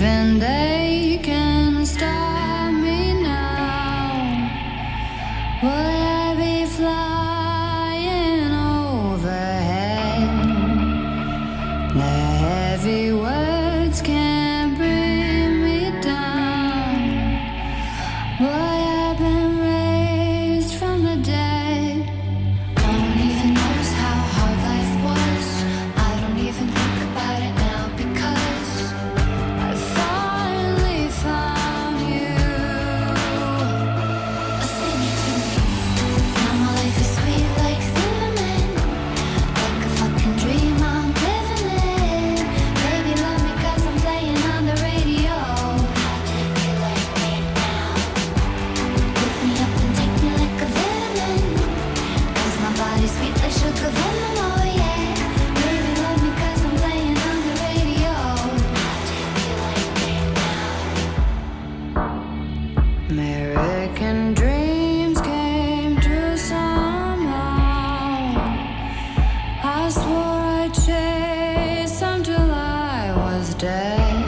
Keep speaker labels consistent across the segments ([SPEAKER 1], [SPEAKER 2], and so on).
[SPEAKER 1] even they can stop me now. Will I be flying overhead? The heavy words can't bring me down. Boy, I've been raised from the dead. No one even knows how hard life was. I don't even think about it now because I finally found you. Sing it to me. Now my life is sweet like cinnamon, like a fucking dream I'm living in. Baby, love me 'cause I'm playing on the radio. Take you like me now. Pick me up and take me like a vitamin, 'cause my body's sweet like sugar venom, oh yeah. Baby, love me 'cause I'm playing on the radio. Take you like me now. American dreams came true somehow. I swore I'd chase them till I was dead.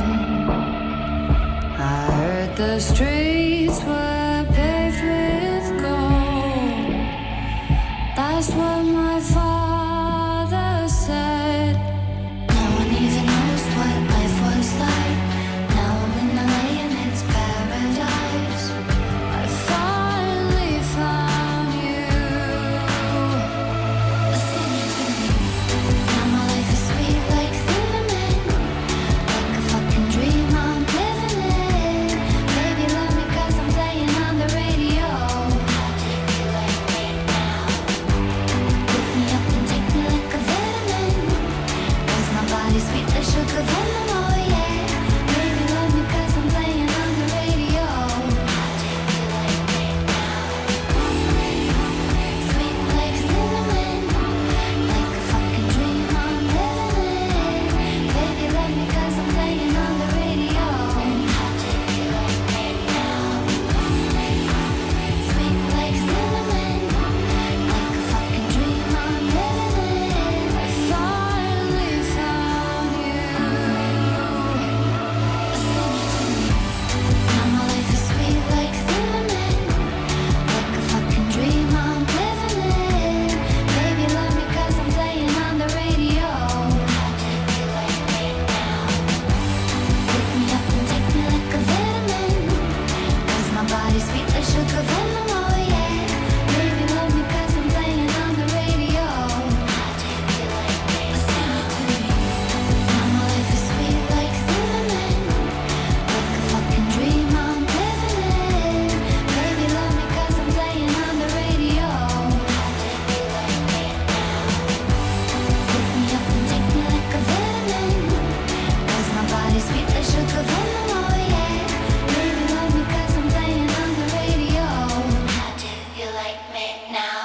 [SPEAKER 1] I heard the streets were paved with gold. That's what my father said. No one even knows what life was like. Now I'm in LA and it's paradise. I finally found you. Sing it to me. Now my life is sweet like cinnamon, like a fucking dream I'm living in. Baby, love me 'cause I'm playing on the radio. Take you like me now. Pick me up and take me like a vitamin, 'cause my body's sweet like sugar venom, oh yeah. Baby, love me 'cause I'm playing on the radio. Take you like me now. Sweet like cinnamon, like a fucking dream I'm living in. Baby, love me 'cause I'm playing on the radio. Take you like me now. Sweet like cinnamon, like a fucking dream I'm living in. I finally found you. Sing it to me. Now my life is sweet like cinnamon, like a fucking dream I'm living in. Baby, love me 'cause I'm playing on the radio. Take you like me now. Pick me up and take me like a vitamin, 'cause my body's sweet like sugar venom, oh yeah. Baby, love me 'cause I'm playing on the radio. Take you like me. Sing it to me. Now my life is sweet like cinnamon, like a fucking dream I'm living in. Baby, love me 'cause I'm playing on the radio. Take you like me now. Pick me up and take me like a vitamin, 'cause my body's sweet like sugar venom, oh yeah. Baby, love me 'cause I'm playing on the radio. How do you like me now?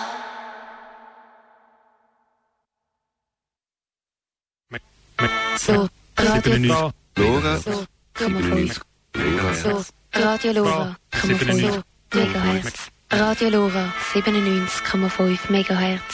[SPEAKER 2] Så, Radio
[SPEAKER 3] Lora.
[SPEAKER 2] Så, kommer få Så, Radio Lora, kommer få megahertz. Radio Lora, 97,5 megahertz.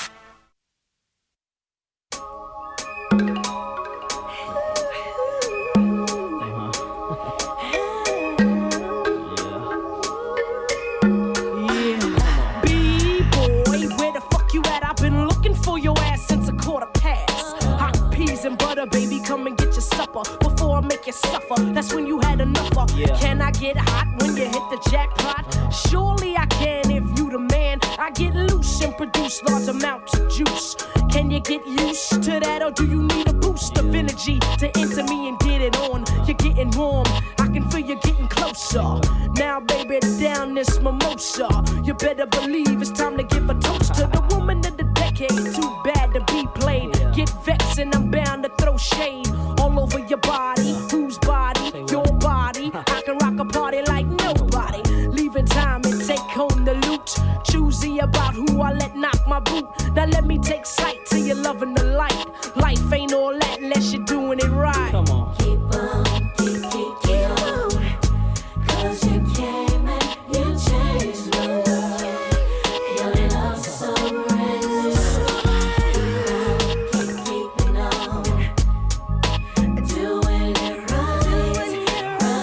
[SPEAKER 4] B-boy, where the fuck you at? I've been looking for your ass since a quarter past. Hot peas and butter, baby, come and get your supper before I make you suffer. That's when you had enough of. Can I get hot when you hit the jackpot? Surely I can if you the man. I get loose and produce large amounts of juice. Can you get used to that, or do you need a boost of energy to enter me and get it on? You're getting warm, I can feel you getting closer. Now, baby, down this mimosa. You better believe it's time to give a toast to the woman of the decade. Too bad to be played. Get vexed and I'm bound to throw shade all over your body. Whose body? Your body. I can rock a party like nobody. Leaving time and take home the loot. Choosy about who I let knock my boot. Now let me take sight till you're loving the light. Life ain't all that unless you're doing it right. Come on.
[SPEAKER 5] Keep on, keep on. 'Cause you came and you changed my world. Your love so real. Keep keeping on. Doing it right.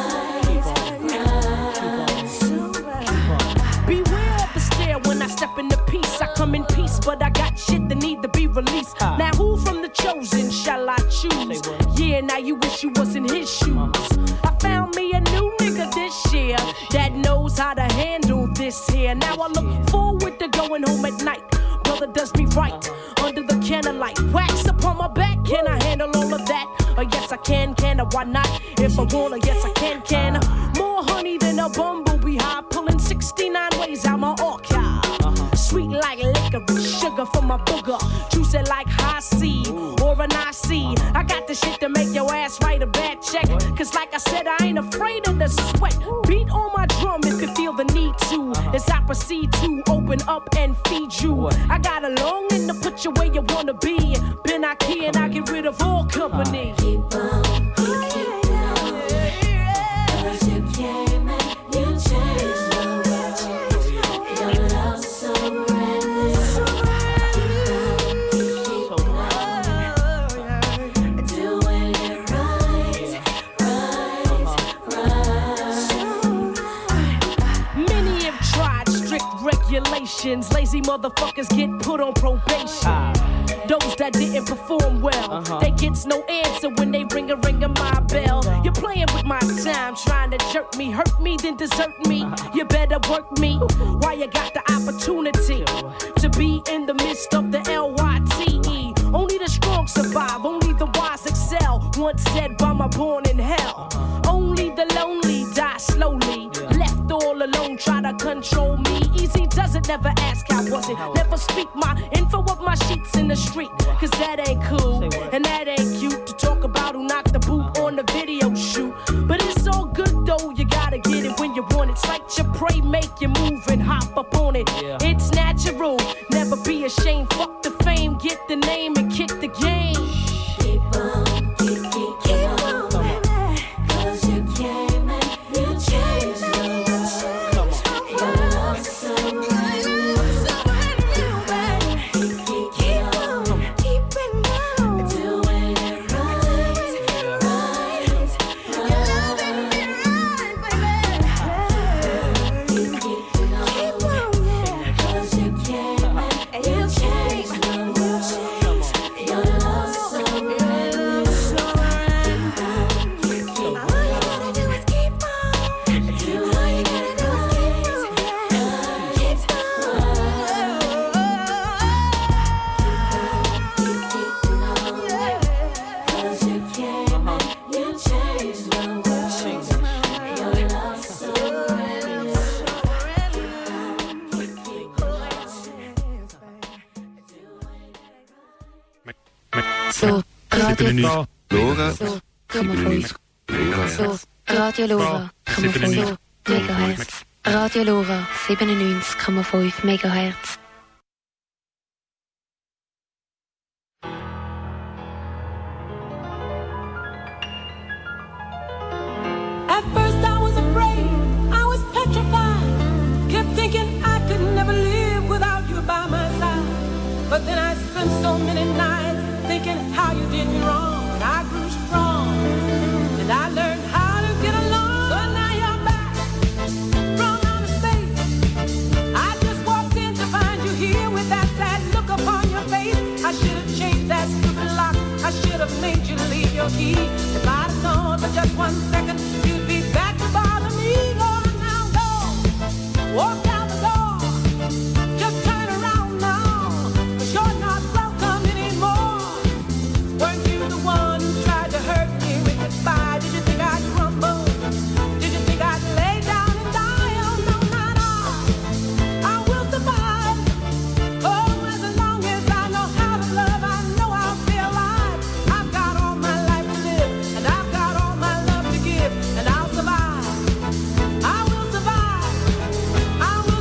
[SPEAKER 4] but I got shit that need to be released. Now who from the chosen shall I choose? Yeah, now you wish you was in his shoes. I found me a new nigga this year that knows how to handle this here. Now I look forward to going home at night. Brother does me right under the candlelight. Wax upon my back, can I handle all of that? Yes I can I? Why not? If I wanna, yes I can I? More honey than a bumblebee hive, pulling 69 ways out my archive. Sweet like licorice, sugar from my booger, juicy like high C or an IC. I got the shit to make your ass write a bad check. Cause like I said, I ain't afraid of the sweat. Beat on my drum if you feel the need to. As I proceed to open up and feed you. I got a longing to put you where you wanna be. Been I key and I get rid of all company.
[SPEAKER 5] Keep on, keep on. Cause you came and you changed the world. Your love so reckless. Keep on, doing it right.
[SPEAKER 4] Many have tried strict regulations. Lazy motherfuckers get put on probation. Those that didn't perform well, they gets no answer when they ring a my bell. You're playing with my time, trying to jerk me, hurt me, then desert me. You better work me while you got the opportunity to be in the midst of the LYTE. Only the strong survive, only the wise excel. Once said by my born in hell. Only the lonely die slowly. Left all alone, try to control me. Easy does it, never ask how was it. Never speak my info of my sheets in the street. Cause that ain't cool, and that ain't cute. To talk about who knocked the boot on the video shoot. But it's all good though, you gotta get it when you want it. Sight your prey, make you move and hop up on it. It's natural, never be ashamed. Fuck the fame, get the name and kick the game.
[SPEAKER 5] Keep on, keep on, baby. Cause you came and you changed the world. Your love so reckless. Keep on, doing it right. Keep on, cause you came and you changed the world. Your love so reckless. All you gotta do is keep on. All you gotta do is keep on. Cause you came and you changed the world. Your love so
[SPEAKER 2] So, Radio
[SPEAKER 3] Lora,
[SPEAKER 2] So, 1,5. So, Radio Lora, 1,5 Megahertz. Radio Lora, 97,5 Megahertz.
[SPEAKER 6] At first I was afraid, I was petrified. Kept thinking I could never live without you by my side. But then I spent so many nights thinking how you did me wrong. And I grew strong, and I learned how to get along. So now you're back from outer space. I just walked in to find you here with that sad look upon your face. I should have changed that stupid lock. I should have made you leave your key. If I'd have known for just 1 second you'd be back to bother me. Go on now, go. Walk out the door. Just turn around now. 'Cause you're not welcome anymore. Weren't you the one who tried to hurt me with goodbye? Did you think I'd crumble? Did you think I'd lay down and die? Oh no, not I will survive. Oh, as long as I know how to love, I know I'll stay alive. I've got all my life to live, and I've got all my love to give, and I'll survive. I will survive. I will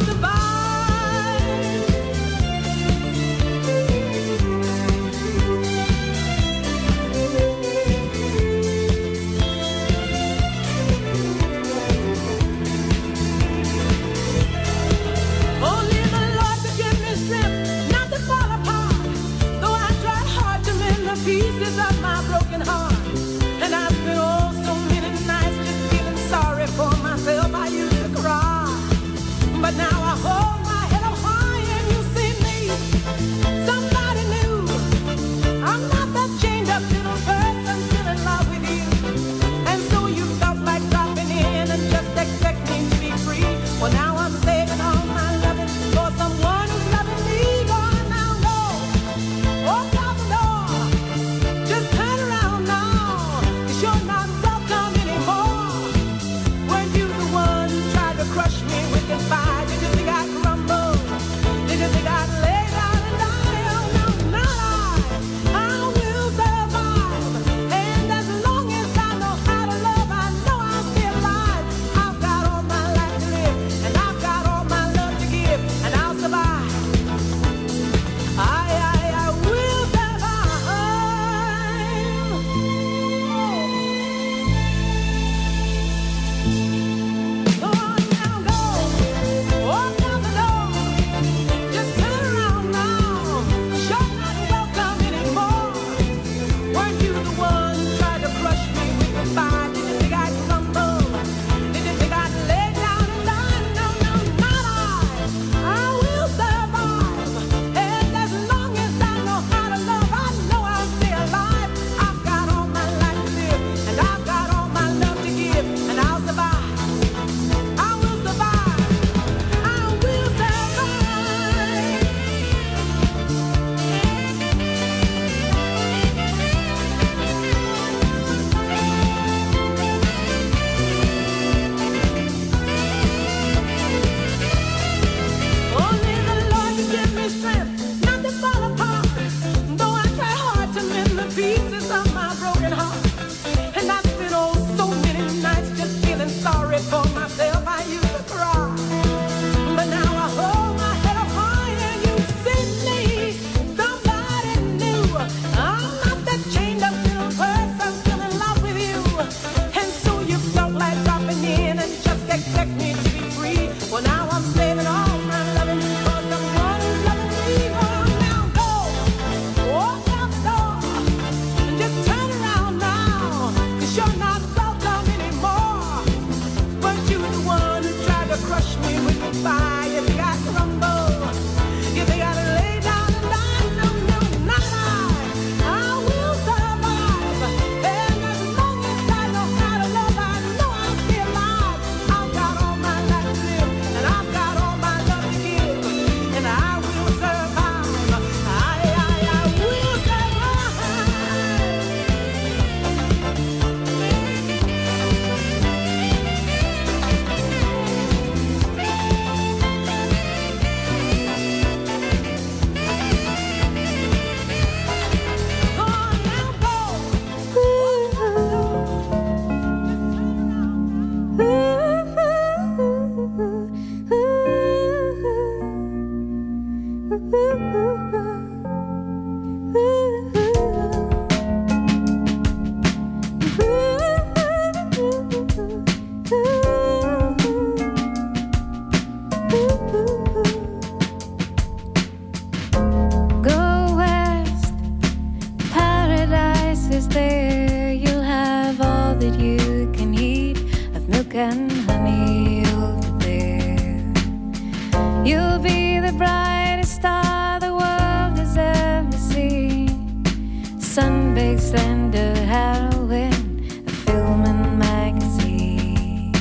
[SPEAKER 1] You'll be the brightest star the world has ever seen. Sun-baked, slender heroine, a film and magazine.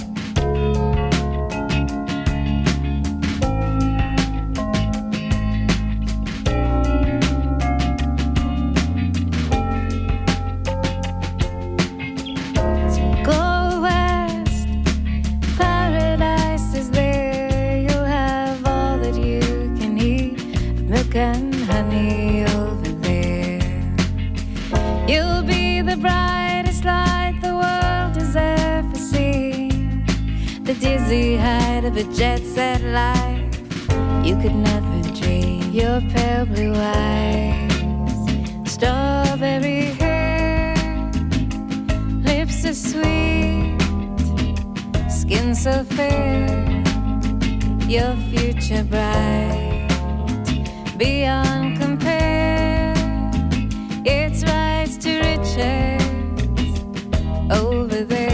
[SPEAKER 1] So go west, paradise is there. You'll have all that you can eat, milk and honey over there. You'll be the brightest light the world has ever seen. The dizzy height of a jet-set life you could never dream. Your pale blue eyes, strawberry hair, lips so sweet, skin so fair. Your future bright, beyond compare. It's rights to riches over there.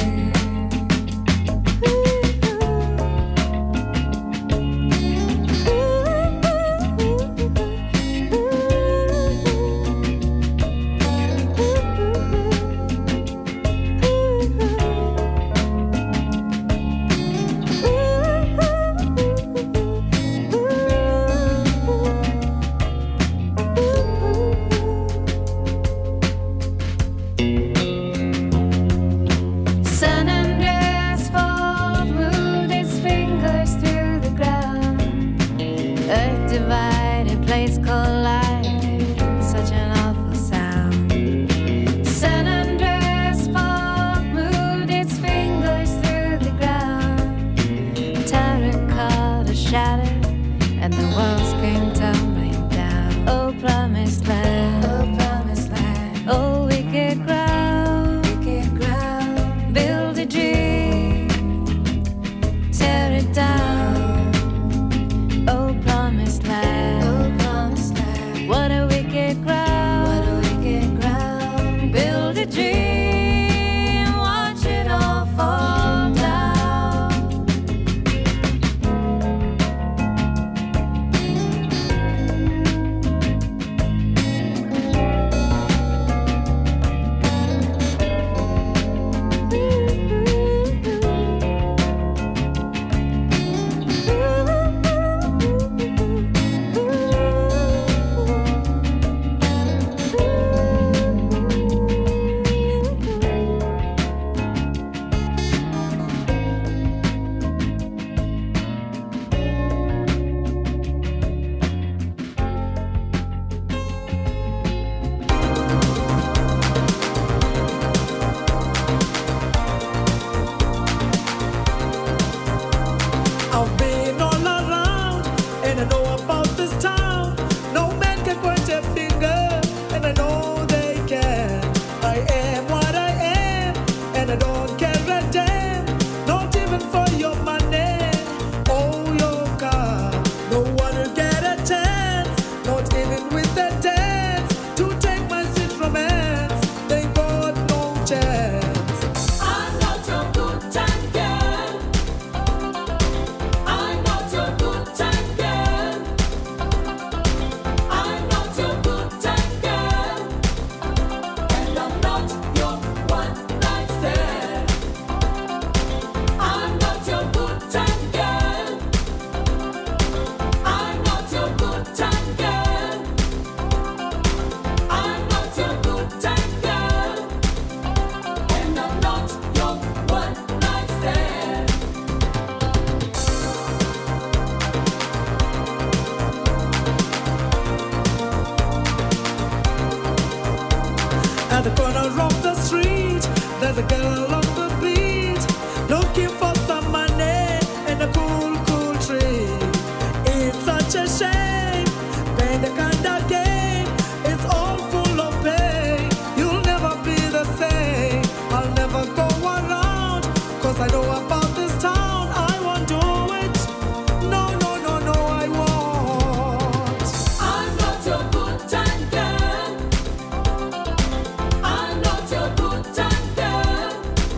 [SPEAKER 1] San Andreas Fault moved its fingers through the ground. Earth divided, plates collided, such an awful sound. San Andreas Fault moved its fingers through the ground. Terracotta shattered, and the walls came tumbling down. Oh, promised land, oh, wicked ground, build a dream, tear it down. Oh, promised land, what a wicked ground, build a dream, watch it all fall down.
[SPEAKER 3] I've been all around, and I know about this town. No man can point a finger, and I know they can. I am what I am, and I don't care a damn. Not even for your money, or your car. No one will get a chance, not even with the dance, to take my sweet romance. They got no chance.
[SPEAKER 6] I'm not your good time girl. I'm not your good time girl. I'm not your good time girl. And I'm not your one night stand. I'm not your good time girl. I'm not your good time girl. I'm not your good time girl. And I'm not your one night stand.
[SPEAKER 3] At the corner of the street, there's a girl on the beat, looking for some money and a cool, cool tree. It's such a shame, playing the kind of game, it's all full of pain. You'll never be the same, I'll never go around, 'cause I know about this town, I won't do it. No, no, no, no, I won't.
[SPEAKER 6] I'm not your good time girl. I'm not your good time girl.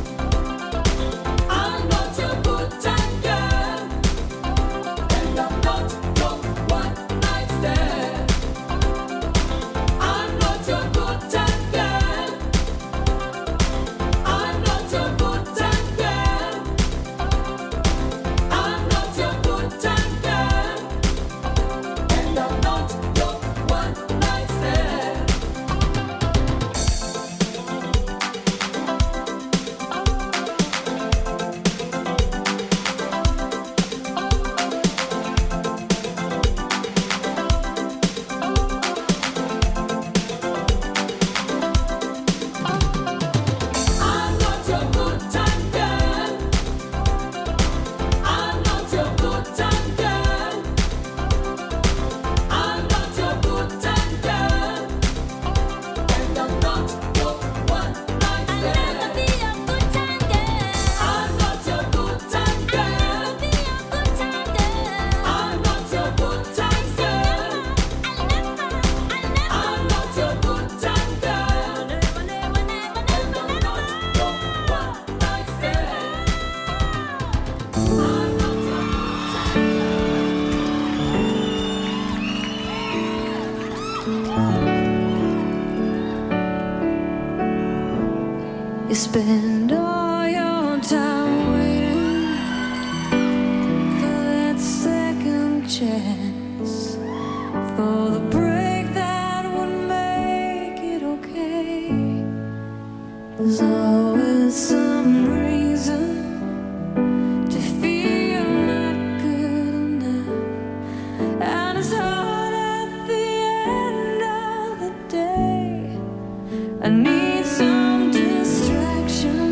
[SPEAKER 7] spend all your time waiting for that second chance, for the break that would make it okay. There's always some reason to feel not good enough, and it's hard at the end of the day. I need some distraction,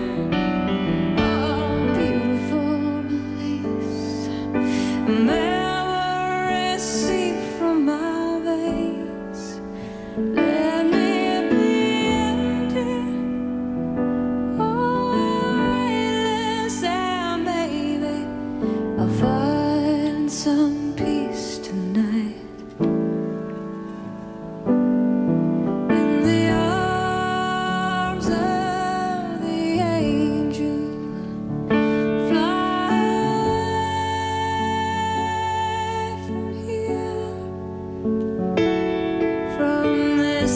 [SPEAKER 7] oh, beautiful release. Memories seep from my veins. Let me be empty, oh, weightless, and maybe I'll find some peace tonight. In the arms of the angel, fly from here, from this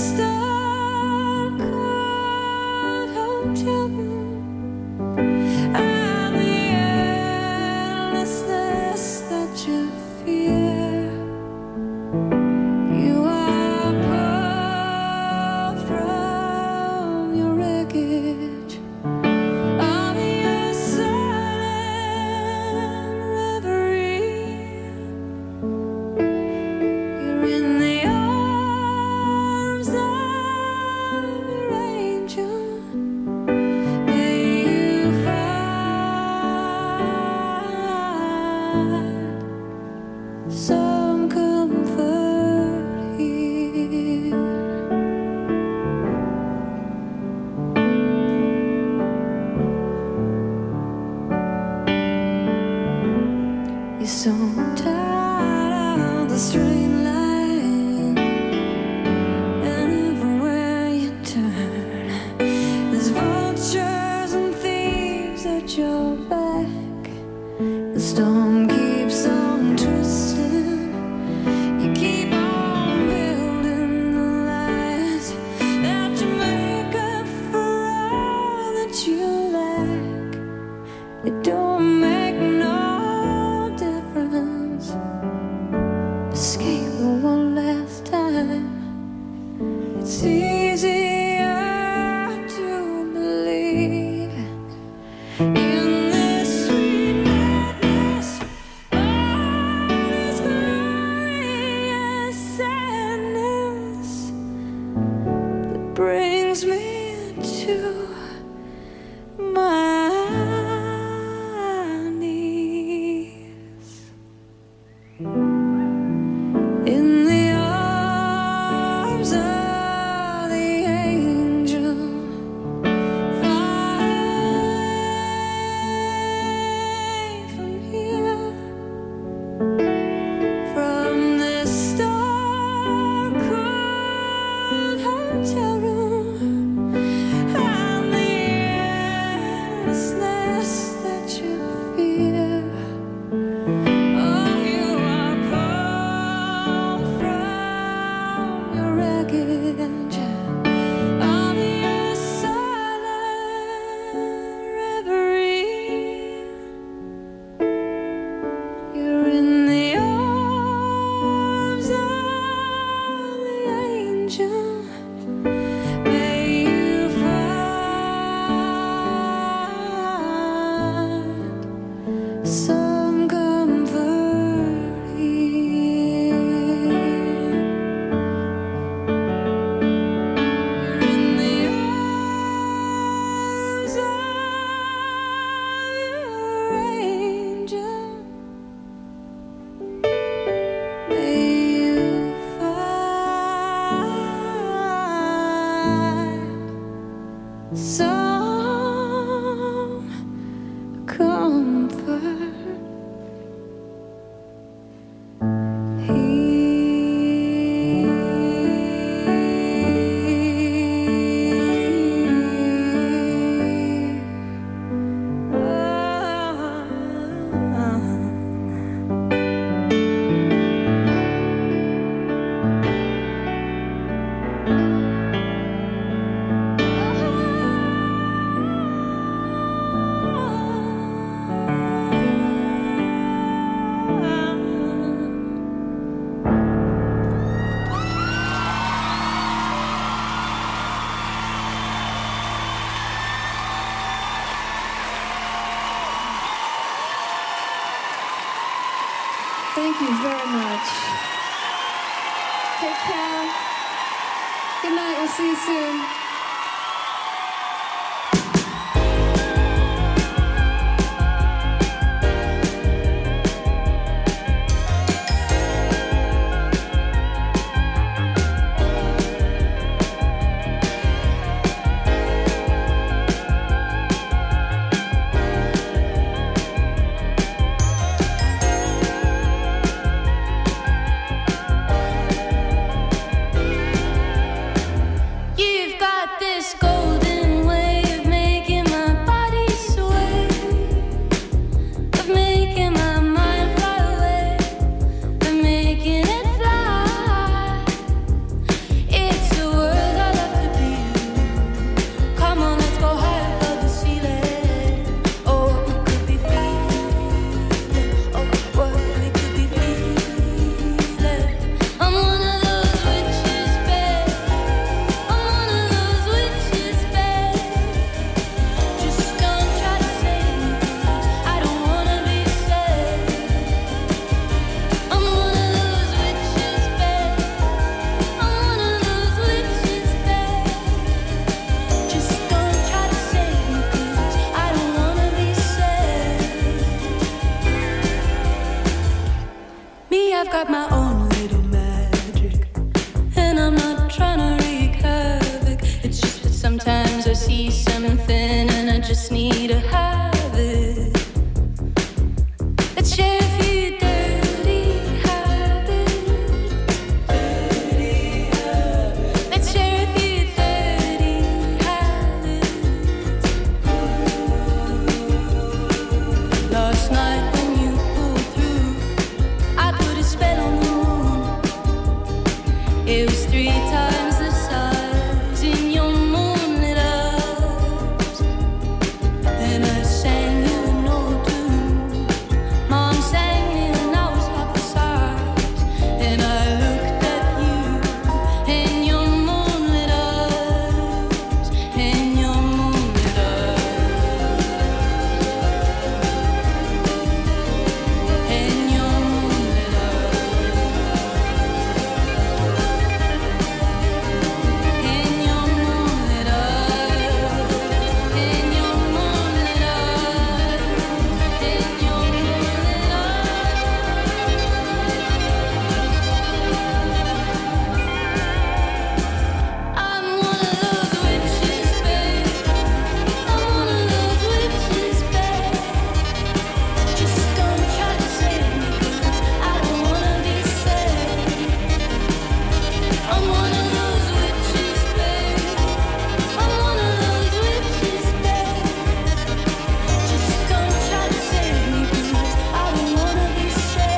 [SPEAKER 7] star-covered hotel room, and the endlessness that you fear. You are pulled from your wreckage of your silent reverie. You're in the arms of your angel. May you find some comfort here. You're so tired of the straight line, and everywhere you turn, there's vultures and thieves at your back. The storm keeps on twisting. You keep on building the lies that you make up for all that you lack. It don't make no difference. Escape Thank you very much. Take care. Good night. We'll see you soon.
[SPEAKER 1] You've got this golden way of making my body sway, of making my mind fly away, of making it fly. It's a world I love to be in. Come on, let's go high above the ceiling. Oh, we could be feeling. Oh, what we could be feeling. I'm one of those witches, babe. I'm one of those witches, babe. Just don't try to save me, 'cause I don't wanna be saved. I'm one of those witches, babe. I'm one of those witches, babe. Just don't try to save me, 'cause I don't wanna be saved. Me, I've got my own little magic, and I'm not trying to wreak havoc. It's just that sometimes I see something